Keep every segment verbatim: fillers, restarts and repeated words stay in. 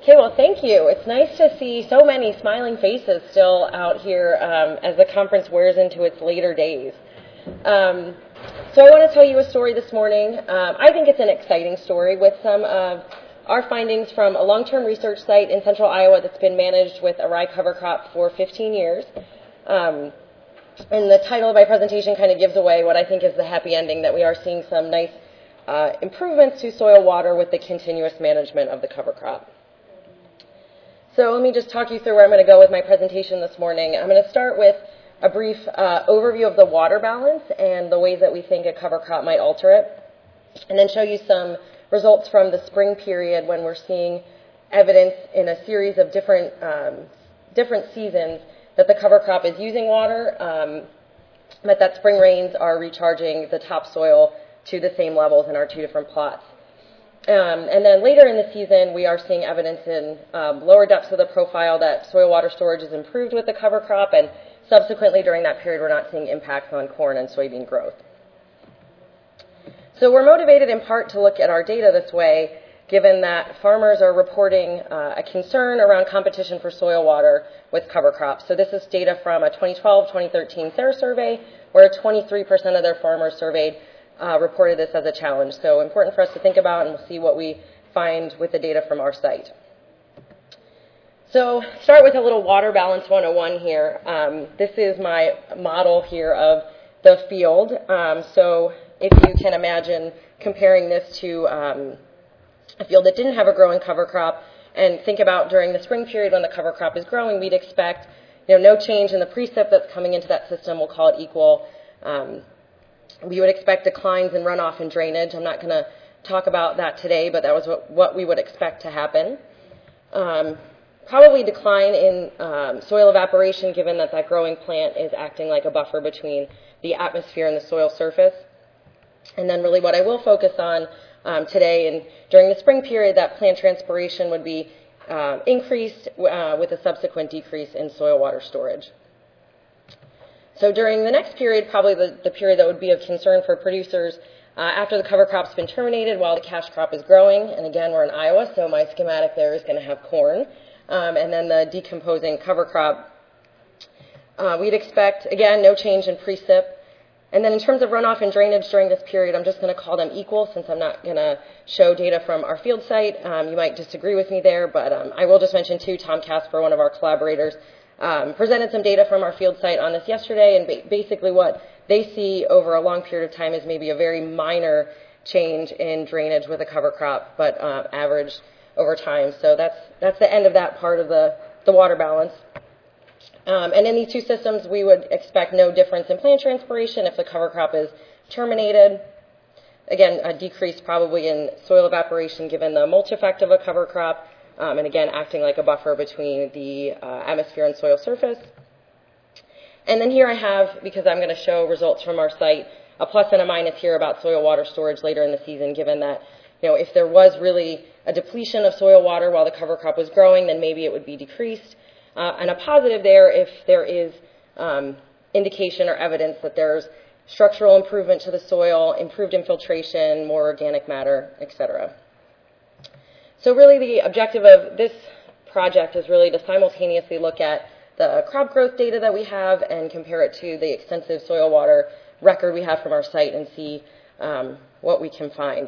Okay, well, thank you. It's nice to see so many smiling faces still out here um, as the conference wears into its later days. Um, so I want to tell you a story this morning. Um, I think it's an exciting story with some of our findings from a long-term research site in central Iowa that's been managed with a rye cover crop for fifteen years. Um, and the title of my presentation kind of gives away what I think is the happy ending, that we are seeing some nice uh, improvements to soil water with the continuous management of the cover crop. So let me just talk you through where I'm going to go with my presentation this morning. I'm going to start with a brief uh, overview of the water balance and the ways that we think a cover crop might alter it, and then show you some results from the spring period when we're seeing evidence in a series of different, um, different seasons that the cover crop is using water, um, but that spring rains are recharging the topsoil to the same levels in our two different plots. Um, and then later in the season, we are seeing evidence in um, lower depths of the profile that soil water storage is improved with the cover crop, and subsequently during that period, we're not seeing impacts on corn and soybean growth. So we're motivated in part to look at our data this way, given that farmers are reporting uh, a concern around competition for soil water with cover crops. So this is data from a twenty twelve twenty thirteen S A R E survey, where twenty-three percent of their farmers surveyed Uh, reported this as a challenge. So important for us to think about, and we'll see what we find with the data from our site. So start with a little water balance one oh one here. Um, this is my model here of the field. Um, so if you can imagine comparing this to um, a field that didn't have a growing cover crop, and think about during the spring period when the cover crop is growing, we'd expect you know, no change in the precip that's coming into that system. We'll call it equal. Um, We would expect declines in runoff and drainage. I'm not going to talk about that today, but that was what, what we would expect to happen. Um, probably decline in um, soil evaporation, given that that growing plant is acting like a buffer between the atmosphere and the soil surface. And then really what I will focus on um, today, and during the spring period, that plant transpiration would be uh, increased uh, with a subsequent decrease in soil water storage. So during the next period, probably the, the period that would be of concern for producers, uh, after the cover crop's been terminated while the cash crop is growing, and again, we're in Iowa, so my schematic there is going to have corn, um, and then the decomposing cover crop. Uh, we'd expect, again, no change in precip. And then in terms of runoff and drainage during this period, I'm just going to call them equal since I'm not going to show data from our field site. Um, you might disagree with me there, but um, I will just mention, too, Tom Casper, one of our collaborators, Um, presented some data from our field site on this yesterday, and ba basically what they see over a long period of time is maybe a very minor change in drainage with a cover crop, but uh, averaged over time. So that's that's the end of that part of the, the water balance. Um, and in these two systems, we would expect no difference in plant transpiration if the cover crop is terminated. Again, a decrease probably in soil evaporation given the mulch effect of a cover crop. Um, and again, acting like a buffer between the uh, atmosphere and soil surface. And then here I have, because I'm going to show results from our site, a plus and a minus here about soil water storage later in the season, given that, you know, if there was really a depletion of soil water while the cover crop was growing, then maybe it would be decreased. Uh, and a positive there if there is um, indication or evidence that there's structural improvement to the soil, improved infiltration, more organic matter, et cetera. So really the objective of this project is really to simultaneously look at the crop growth data that we have and compare it to the extensive soil water record we have from our site and see um, what we can find.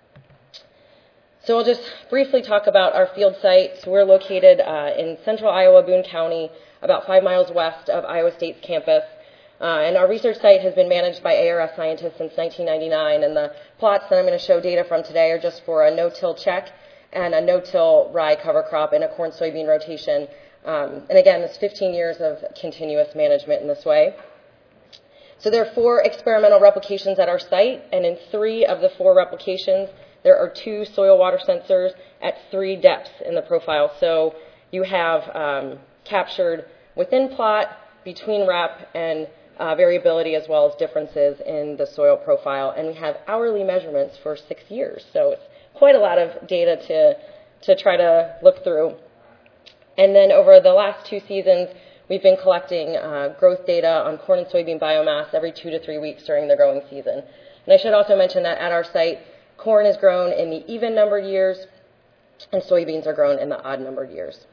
So I'll just briefly talk about our field site. So we're located uh, in central Iowa, Boone County, about five miles west of Iowa State's campus. Uh, and our research site has been managed by A R S scientists since nineteen ninety-nine, and the plots that I'm going to show data from today are just for a no-till check and a no-till rye cover crop in a corn-soybean rotation. Um, and again, it's fifteen years of continuous management in this way. So there are four experimental replications at our site, and in three of the four replications, there are two soil water sensors at three depths in the profile. So you have um, captured within plot, between rep, and uh, variability as well as differences in the soil profile. And we have hourly measurements for six years. So it's quite a lot of data to, to try to look through. And then over the last two seasons, we've been collecting uh, growth data on corn and soybean biomass every two to three weeks during the growing season. And I should also mention that at our site, corn is grown in the even numbered years, and soybeans are grown in the odd-numbered years.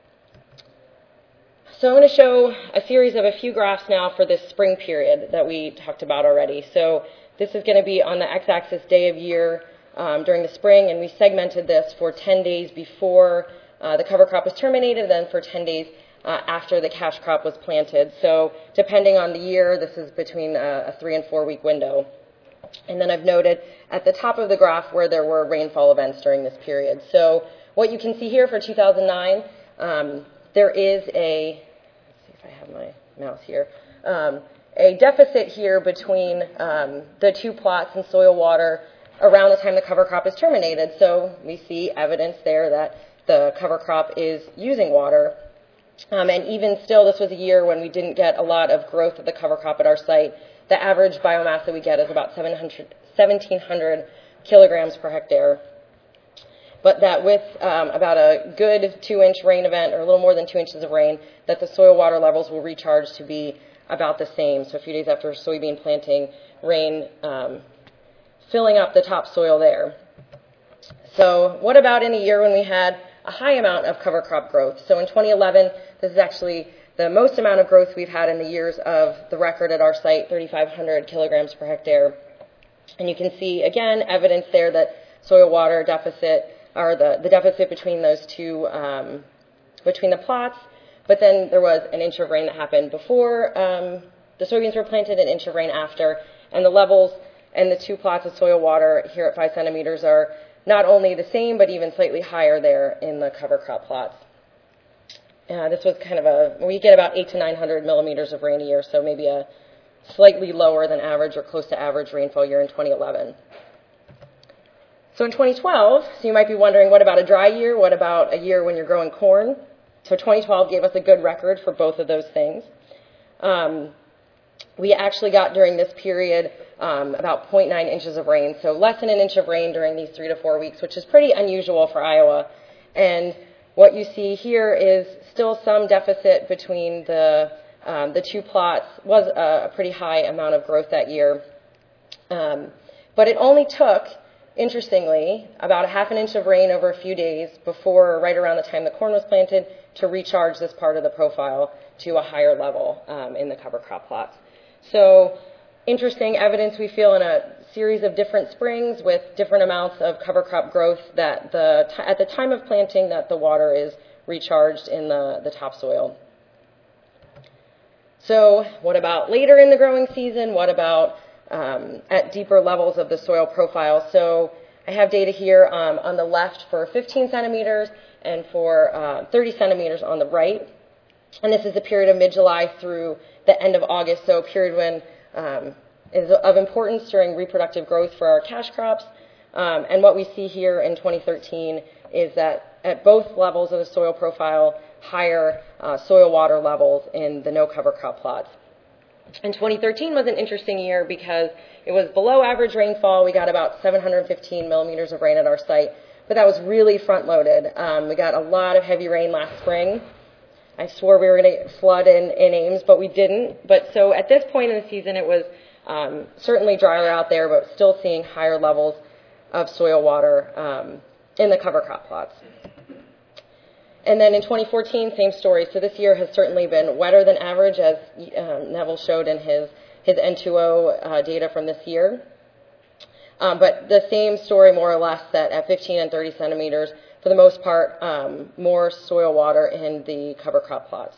So I'm going to show a series of a few graphs now for this spring period that we talked about already. So this is going to be on the x-axis day of year um, during the spring, and we segmented this for ten days before uh, the cover crop was terminated, then for ten days uh, after the cash crop was planted. So depending on the year, this is between a, a three and four week window. And then I've noted at the top of the graph where there were rainfall events during this period. So what you can see here for two thousand nine, um, there is a, let's see if I have my mouse here, um, a deficit here between um, the two plots and soil water around the time the cover crop is terminated. So we see evidence there that the cover crop is using water. Um, and even still, this was a year when we didn't get a lot of growth of the cover crop at our site. The average biomass that we get is about seventeen hundred kilograms per hectare. But that with um, about a good two-inch rain event, or a little more than two inches of rain, that the soil water levels will recharge to be about the same. So a few days after soybean planting, rain um, filling up the topsoil there. So what about in a year when we had a high amount of cover crop growth? So in twenty eleven, this is actually the most amount of growth we've had in the years of the record at our site, thirty-five hundred kilograms per hectare. And you can see, again, evidence there that soil water deficit, or the, the deficit between those two, um, between the plots. But then there was an inch of rain that happened before um, the soybeans were planted, an inch of rain after. And the levels and the two plots of soil water here at five centimeters are not only the same, but even slightly higher there in the cover crop plots. Uh, this was kind of a, we get about eight to nine hundred millimeters of rain a year, so maybe a slightly lower than average or close to average rainfall year in twenty eleven. So in twenty twelve, so you might be wondering, what about a dry year? What about a year when you're growing corn? So twenty twelve gave us a good record for both of those things. Um, we actually got during this period um, about zero point nine inches of rain, so less than an inch of rain during these three to four weeks, which is pretty unusual for Iowa. And what you see here is still some deficit between the um, the two plots. Was a, a pretty high amount of growth that year. Um, but it only took, interestingly, about a half an inch of rain over a few days before, right around the time the corn was planted, to recharge this part of the profile to a higher level um, in the cover crop plots. So interesting evidence we feel in a series of different springs with different amounts of cover crop growth that the t- at the time of planting that the water is recharged in the, the topsoil. So what about later in the growing season? What about um, at deeper levels of the soil profile? So I have data here um, on the left for fifteen centimeters and for uh, thirty centimeters on the right. And this is the period of mid-July through the end of August, so a period when um, is of importance during reproductive growth for our cash crops. Um, and what we see here in twenty thirteen is that at both levels of the soil profile, higher uh, soil water levels in the no cover crop plots. And twenty thirteen was an interesting year because it was below average rainfall. We got about seven hundred fifteen millimeters of rain at our site, but that was really front-loaded. Um, we got a lot of heavy rain last spring. I swore we were going to flood in, in Ames, but we didn't. But so at this point in the season, it was um, certainly drier out there, but still seeing higher levels of soil water um, in the cover crop plots. And then in twenty fourteen, same story. So this year has certainly been wetter than average, as um, Neville showed in his, his N two O uh, data from this year. Um, but the same story, more or less, that at fifteen and thirty centimeters, for the most part, um, more soil water in the cover crop plots.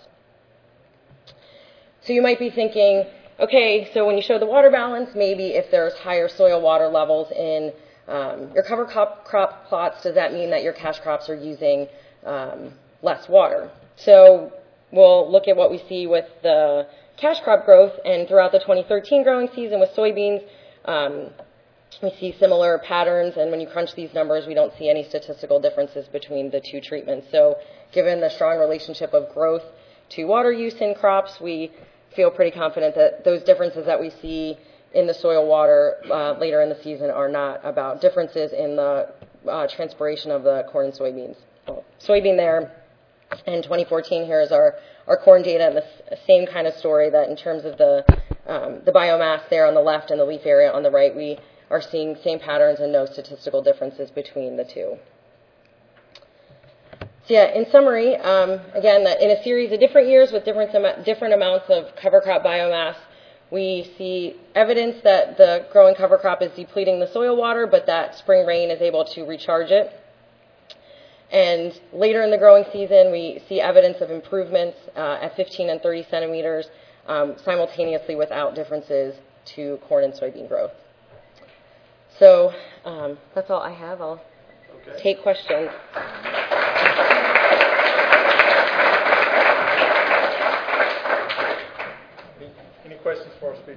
So you might be thinking, okay, so when you show the water balance, maybe if there's higher soil water levels in um, your cover crop, crop plots, does that mean that your cash crops are using um, less water? So we'll look at what we see with the cash crop growth, and throughout the twenty thirteen growing season with soybeans, um, we see similar patterns, and when you crunch these numbers, we don't see any statistical differences between the two treatments. So given the strong relationship of growth to water use in crops, we feel pretty confident that those differences that we see in the soil water uh, later in the season are not about differences in the uh, transpiration of the corn and soybeans. So, soybean there, and twenty fourteen here is our, our corn data, and the same kind of story, that in terms of the, um, the biomass there on the left and the leaf area on the right, we are seeing same patterns and no statistical differences between the two. So yeah, in summary, um, again, that in a series of different years with different, am- different amounts of cover crop biomass, we see evidence that the growing cover crop is depleting the soil water, but that spring rain is able to recharge it. And later in the growing season, we see evidence of improvements uh, at fifteen and thirty centimeters um, simultaneously without differences to corn and soybean growth. So um, that's all I have. I'll okay. take questions. Any questions for our speaker?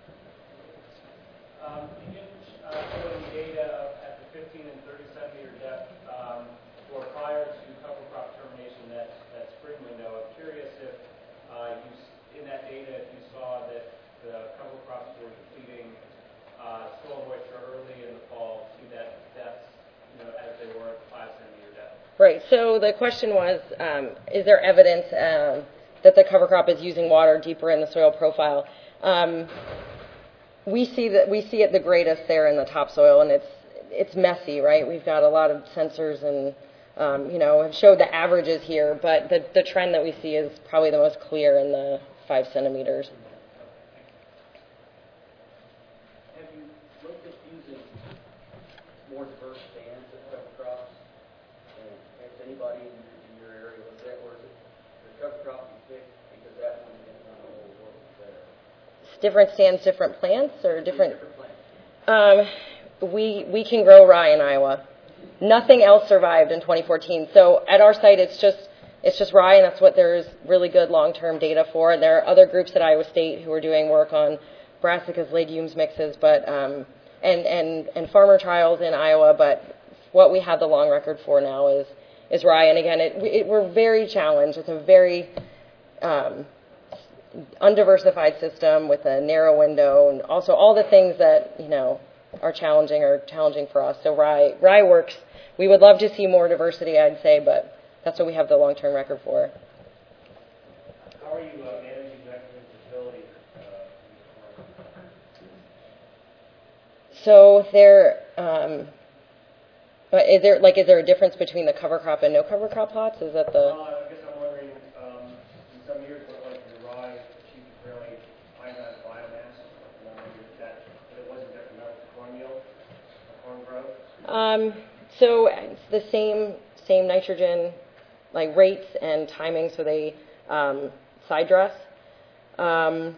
Um, you didn't uh, show any data at the fifteen and thirty centimeter depth um, or prior to cover crop termination that, that spring window. I'm curious if uh, you, in that data, if you saw that the cover crops were depleting uh, soil moisture early in the fall to that depth, you know, as they were at the five centimeter depth. Right. So the question was, um, is there evidence um, that the cover crop is using water deeper in the soil profile? Um, we see that we see it the greatest there in the topsoil, and it's it's messy, right? We've got a lot of sensors, and um, you know, have showed the averages here, but the the trend that we see is probably the most clear in the five centimeters. Have you looked at using more diverse stands of cover crops? And has anybody in your, in your area looked at, or is it the cover crop you picked because that one didn't run the whole world there? Different stands, different plants, or different? Different plants. Um, we we can grow rye in Iowa. Nothing else survived in twenty fourteen. So at our site, it's just it's just rye, and that's what there's really good long-term data for. And there are other groups at Iowa State who are doing work on brassicas, legumes mixes, but um, and and and farmer trials in Iowa. But what we have the long record for now is is rye. And again, it, it we're very challenged. It's a very um, undiversified system with a narrow window, and also all the things that you know are challenging are challenging for us. So rye rye works. We would love to see more diversity, I'd say, but that's what we have the long-term record for. How are you uh, managing nitrogen fertility? Uh, so there, um, but is there like is there a difference between the cover crop and no cover crop plots? Is that the? Well, I guess I'm wondering. Um, in some years, what like the rye achieved fairly high amount of biomass, and I'm wondering if that, but it wasn't detrimental to corn yield, or corn growth. Um, so it's the same same nitrogen like rates and timing, so they um, side dress. Um,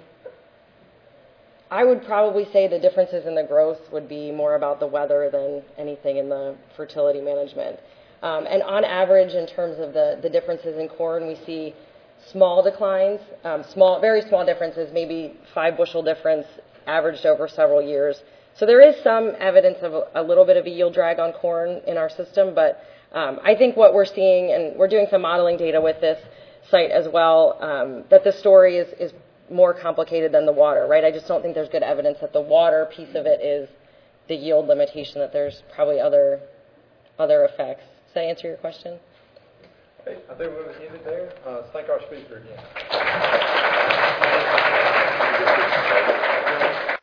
I would probably say the differences in the growth would be more about the weather than anything in the fertility management. Um, and on average, in terms of the, the differences in corn, we see small declines, um, small, very small differences, maybe five bushel difference averaged over several years. So there is some evidence of a, a little bit of a yield drag on corn in our system, but um, I think what we're seeing, and we're doing some modeling data with this site as well, um, that the story is, is more complicated than the water, right? I just don't think there's good evidence that the water piece of it is the yield limitation, that there's probably other other effects. Does that answer your question? Okay, I think we're going to end it there. Uh, thank our speaker again.